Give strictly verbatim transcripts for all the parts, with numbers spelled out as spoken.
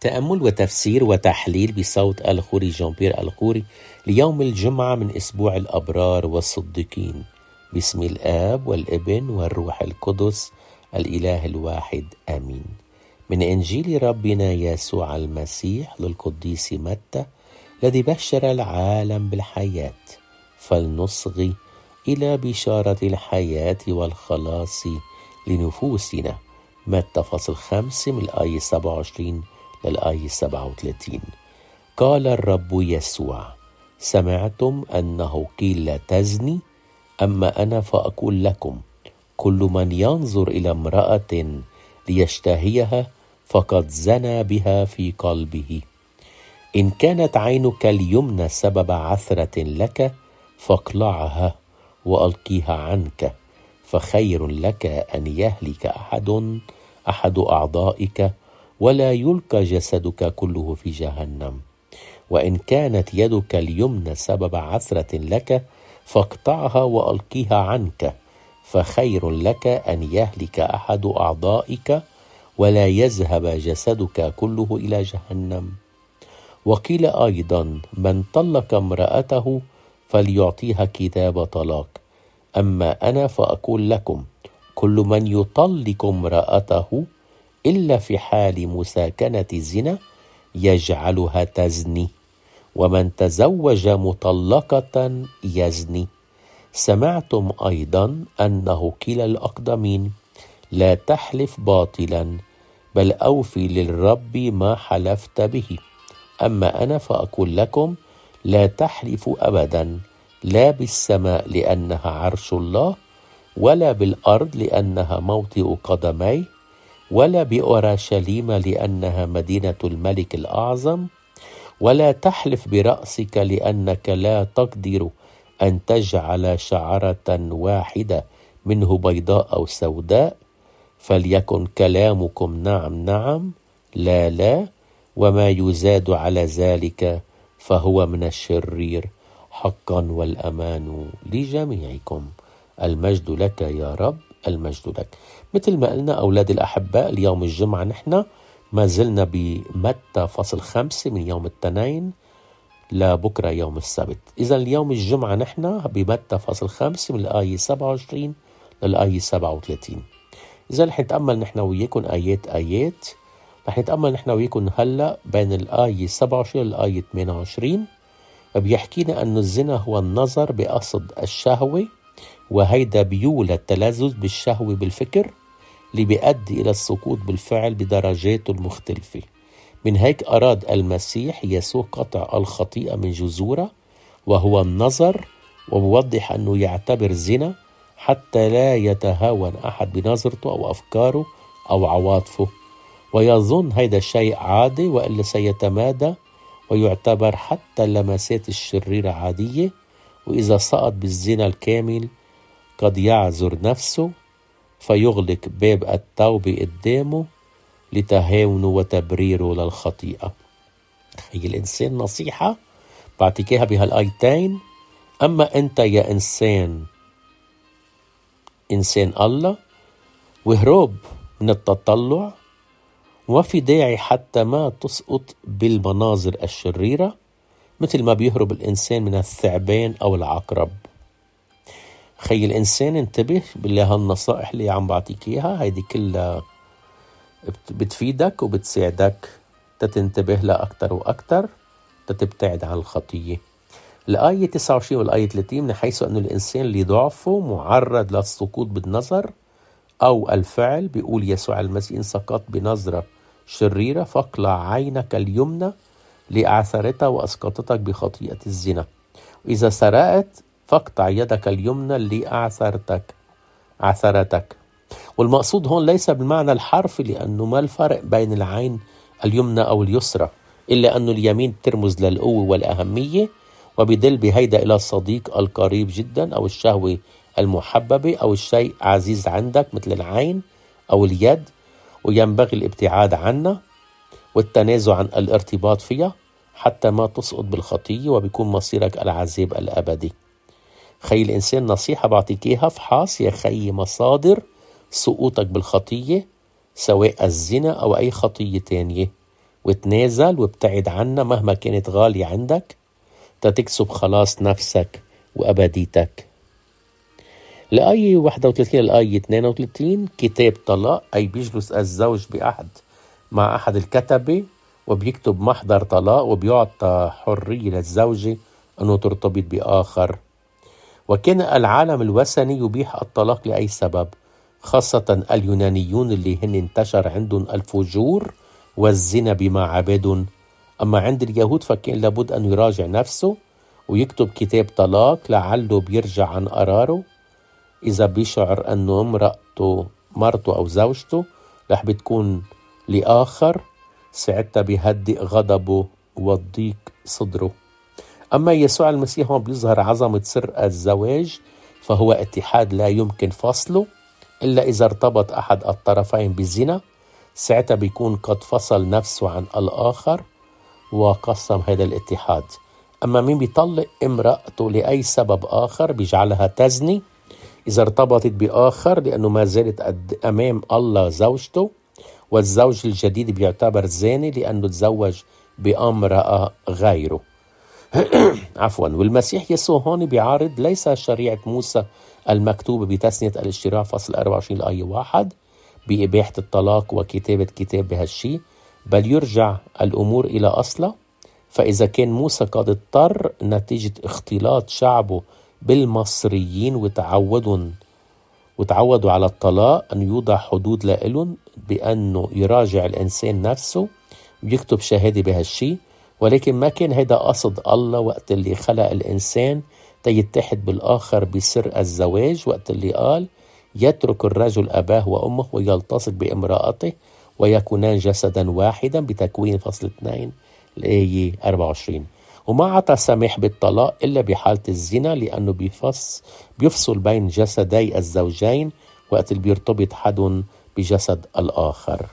تأمل وتفسير وتحليل بصوت الخوري جان بيير الخوري ليوم الجمعة من أسبوع الأبرار والصديقين. باسم الآب والابن والروح القدس الإله الواحد آمين. من إنجيل ربنا يسوع المسيح للقديس متى الذي بشر العالم بالحياة، فلنصغي إلى بشارة الحياة والخلاص لنفوسنا. متى فصل خمسة من الآية سبعة وعشرين للآية سبعة وثلاثين. قال الرب يسوع: سمعتم أنه قيل لا تزني، أما أنا فأقول لكم كل من ينظر إلى امرأة ليشتهيها فقد زنى بها في قلبه. إن كانت عينك اليمنى سبب عثرة لك فاقلعها وألقيها عنك، فخير لك أن يهلك أحد أحد أعضائك ولا يلقى جسدك كله في جهنم. وإن كانت يدك اليمنى سبب عثرة لك فاقطعها وألقيها عنك، فخير لك أن يهلك أحد أعضائك ولا يذهب جسدك كله إلى جهنم. وقيل أيضا: من طلق امرأته فليعطيها كتاب طلاق، أما أنا فأقول لكم كل من يطلق امرأته إلا في حال مساكنة الزنا يجعلها تزني، ومن تزوج مطلقة يزني. سمعتم أيضا أنه قيل للأقدمين: لا تحلف باطلا بل أوفي للرب ما حلفت به، أما أنا فأقول لكم لا تحلفوا أبدا، لا بالسماء لأنها عرش الله، ولا بالأرض لأنها موطئ قدميه، ولا بأورشليم لأنها مدينة الملك الأعظم، ولا تحلف برأسك لأنك لا تقدر أن تجعل شعرة واحدة منه بيضاء أو سوداء. فليكن كلامكم نعم نعم، لا لا، وما يزاد على ذلك فهو من الشرير. حقا والأمان لجميعكم. المجد لك يا رب، المجد لك. مثل ما قلنا أولاد الأحباء، اليوم الجمعة نحن ما زلنا بمتى فصل خمسة من يوم الاثنين لبكرة يوم السبت. إذا اليوم الجمعة نحن بمتى فصل خمسة من الآية سبعة وعشرين للآية سبعة وثلاثين. إذا رح نتأمل نحن وياكم آيات آيات، رح نتأمل نحن وياكم هلأ بين الآية سبعة وعشرين للآية ثمانية وعشرين. بيحكينا أن الزنا هو النظر بقصد الشهوة، وهيدا بيولد تلذذ بالشهوة بالفكر اللي بيؤدي إلى السقوط بالفعل بدرجاته المختلفة. من هيك أراد المسيح يسوع قطع الخطيئة من جذورها وهو النظر، وبوضح أنه يعتبر زنا حتى لا يتهاون أحد بنظرته أو أفكاره أو عواطفه ويظن هيدا الشيء عادي، وإلا سيتمادى ويعتبر حتى اللمسات الشريرة عادية. وإذا سقط بالزنا الكامل قد يعذر نفسه فيغلق باب التوبة قدامه لتهاونه وتبريره للخطيئة. هي الإنسان نصيحة بعطيكيها بهالآيتين: أما أنت يا إنسان إنسان الله، وهروب من التطلع، وما في داعي حتى ما تسقط بالمناظر الشريرة مثل ما بيهرب الإنسان من الثعبان أو العقرب. خي الإنسان انتبه بالله، هالنصائح اللي عم بعطيك إياها هيدي كلها بتفيدك وبتساعدك تتنتبه لها أكتر وأكتر تتبتعد عن الخطية. الآية تسعة وعشرين والآية ثلاثين: من حيث أن الإنسان اللي ضعفه معرض للسقوط بالنظر أو الفعل، بيقول يسوع المسيح: إن سقطت بنظرة شريرة فاقلع عينك اليمنى لأعثرتها وأسقطتك بخطيئة الزنا، وإذا سرقت فاقطع يدك اليمنى لأعثرتك عثرتك. والمقصود هون ليس بالمعنى الحرفي، لأنه ما الفرق بين العين اليمنى أو اليسرى، إلا أن اليمين ترمز للقوة والأهمية، وبدل بهيدا إلى الصديق القريب جدا أو الشهوة المحببة أو الشيء عزيز عندك مثل العين أو اليد، وينبغي الابتعاد عنها والتنازع عن الارتباط فيها حتى ما تسقط بالخطية وبيكون مصيرك العذاب الأبدي. خي الإنسان نصيحة بعطيك إياها: افحص يا خي مصادر سقوطك بالخطية، سواء الزنا أو أي خطية تانية، وتنازل وابتعد عنها مهما كانت غالية عندك تتكسب خلاص نفسك وأبديتك. الآية واحد وثلاثين الآية اثنين وثلاثين كتاب طلاق، أي بيجلس الزوج بأحد مع أحد الكتبة وبيكتب محضر طلاق وبيعطى حرية للزوجة أنه ترتبط بآخر. وكان العالم الوثني يبيح الطلاق لأي سبب، خاصة اليونانيون اللي هن انتشر عندهم الفجور والزنا بمعابدهم. أما عند اليهود فكان لابد أن يراجع نفسه ويكتب كتاب طلاق لعله بيرجع عن قراره. إذا بيشعر أنه امرأته مرته أو زوجته رح بتكون لآخر، ساعتها بيهدئ غضبه وضيق صدره. أما يسوع المسيح هون بيظهر عظمة سر الزواج، فهو اتحاد لا يمكن فصله إلا إذا ارتبط أحد الطرفين بالزنا، ساعتها بيكون قد فصل نفسه عن الآخر وقسم هذا الاتحاد. أما مين بيطلق امرأته لأي سبب آخر بيجعلها تزني إذا ارتبطت بآخر، لأنه ما زالت أمام الله زوجته، والزوج الجديد بيعتبر زاني لأنه تزوج بامرأة غيره. عفوا. والمسيح يسوع هون بيعارض ليس شريعة موسى المكتوبة بتثنية الاشتراع فصل أربعة وعشرين الآية واحد بإباحة الطلاق وكتابة كتاب بهالشي، بل يرجع الأمور إلى أصلها. فإذا كان موسى قد اضطر نتيجة اختلاط شعبه بالمصريين وتعودوا وتعودوا على الطلاق أن يوضع حدود لإلهم بأنه يراجع الإنسان نفسه ويكتب شهادة بهالشي، ولكن ما كان هيدا قصد الله وقت اللي خلق الإنسان تيتحد بالآخر بسر الزواج، وقت اللي قال يترك الرجل أباه وأمه ويلتصق بامرأته ويكونان جسدا واحدا بتكوين فصل اثنين الآية أربعة وعشرين. وما عطى سماح بالطلاق إلا بحالة الزنا، لأنه بيفص بيفصل بين جسدي الزوجين وقت اللي بيرتبط حد بجسد الآخر.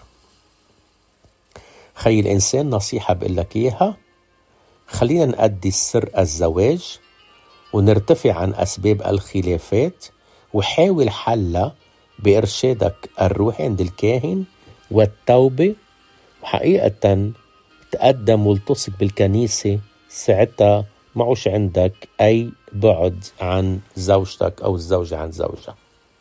خي الإنسان نصيحة بقول لك إياها، خلينا نأدي سر الزواج ونرتفع عن أسباب الخلافات وحاول حلها بإرشادك الروحي عند الكاهن والتوبة، وحقيقة تقدم والتصق بالكنيسة، ساعتها معوش عندك أي بعد عن زوجتك أو الزوجة عن زوجها.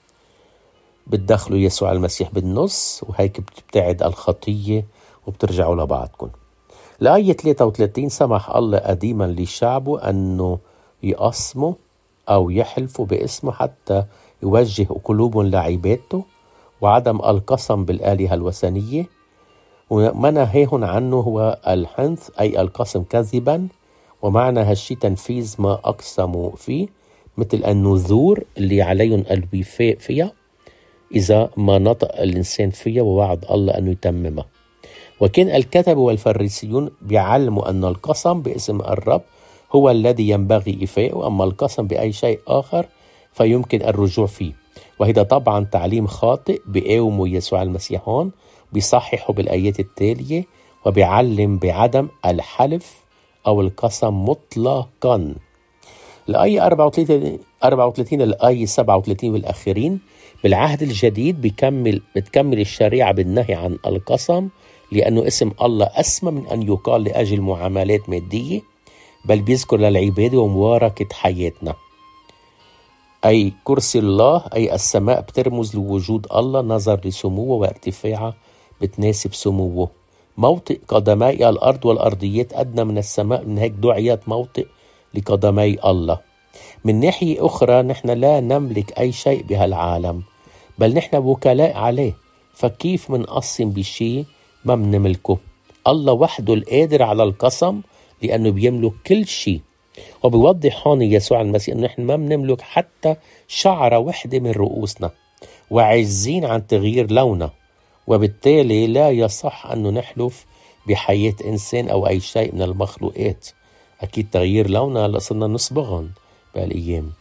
بتدخلوا يسوع المسيح بالنص وهيك بتبتعد الخطية وبترجعوا لبعضكم. الآية ثلاثة وثلاثين سمح الله قديما لشعبه أنه يقسموا أو يحلفوا باسمه حتى يوجه قلوبهم لعبادته، وعدم القسم بالآلهة الوثنية. وما نهيهن عنه هو الحنث أي القسم كذبا، ومعنى هالشي تنفيذ ما أقسموا فيه، مثل النذور اللي عليهم الوفاء فيها إذا ما نطق الإنسان فيها ووعد الله أنه يتممها. وكان الكتب والفريسيون بيعلموا أن القسم باسم الرب هو الذي ينبغي إفاءه، أما القسم بأي شيء آخر فيمكن الرجوع فيه. وهذا طبعا تعليم خاطئ بيقاومه يسوع المسيح هون، بيصححه بالآيات التالية وبيعلم بعدم الحلف أو القسم مطلقا. الآية أربعة وثلاثين الآية سبعة وثلاثين والآخرين بالعهد الجديد بيكمل بتكمل الشريعة بالنهي عن القسم، لأنه اسم الله أسمى من أن يقال لأجل معاملات مادية، بل بيذكر للعبادة ومباركة حياتنا. أي كرسي الله أي السماء بترمز لوجود الله، نظر لسموه وارتفاعه بتناسب سموه. موطئ قدمي الأرض والأرضيات أدنى من السماء، من هيك دعيت موطئ لقدمي الله. من ناحية أخرى نحن لا نملك أي شيء بهالعالم، بل نحن وكلاء عليه، فكيف منقسم بشيء ما منملكه؟ الله وحده القادر على القسم لأنه بيملك كل شيء. وبيوضح هون يسوع المسيح أنه نحن ما منملك حتى شعرة وحدة من رؤوسنا، وعاجزين عن تغيير لونها، وبالتالي لا يصح أنه نحلف بحياة إنسان أو أي شيء من المخلوقات. أكيد تغيير لونها لصرنا نصبغهم بهالأيام.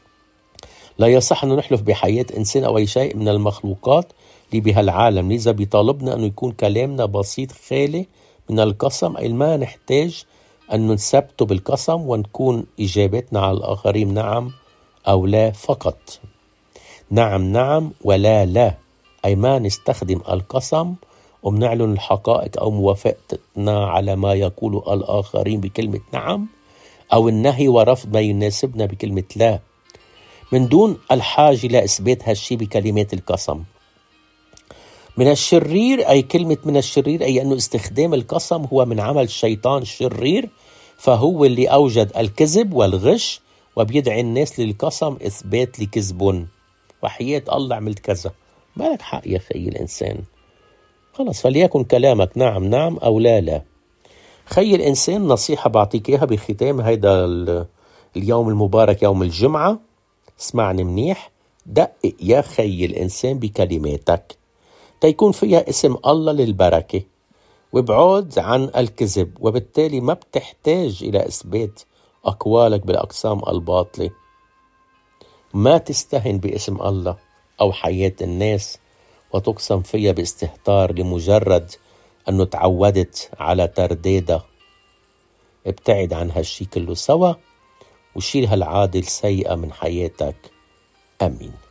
لا يصح أنه نحلف بحياة إنسان أو أي شيء من المخلوقات اللي بهالعالم. لذا بيطالبنا أنه يكون كلامنا بسيط خالي من القسم، أي ما نحتاج أن نثبته بالقسم، ونكون إجابتنا على الآخرين نعم أو لا فقط. نعم نعم ولا لا، أي ما نستخدم القسم ومنعلن الحقائق أو موافقتنا على ما يقول الآخرين بكلمة نعم، أو النهي ورفض ما يناسبنا بكلمة لا، من دون الحاجة لإثبات هالشي بكلمات القسم. من الشرير، أي كلمة من الشرير أي أنه استخدام القسم هو من عمل الشيطان الشرير، فهو اللي أوجد الكذب والغش وبيدعي الناس للقسم إثبات لكذبهم. وحياة الله عملت كذا، ما لك حق يا خي الإنسان، خلص فليكن كلامك نعم نعم أو لا لا. خي الإنسان، نصيحة بعطيك إياها بختام هيدا اليوم المبارك يوم الجمعة، اسمعني منيح، دقق يا خي الإنسان بكلماتك تيكون فيها اسم الله للبركة، وابعد عن الكذب، وبالتالي ما بتحتاج إلى إثبات أقوالك بالأقسام الباطلة. ما تستهن باسم الله أو حياة الناس وتقسم فيها باستهتار لمجرد أنه تعودت على ترديدها. ابتعد عن هالشي كله سوا وشيل هالعادة السيئة من حياتك. آمين.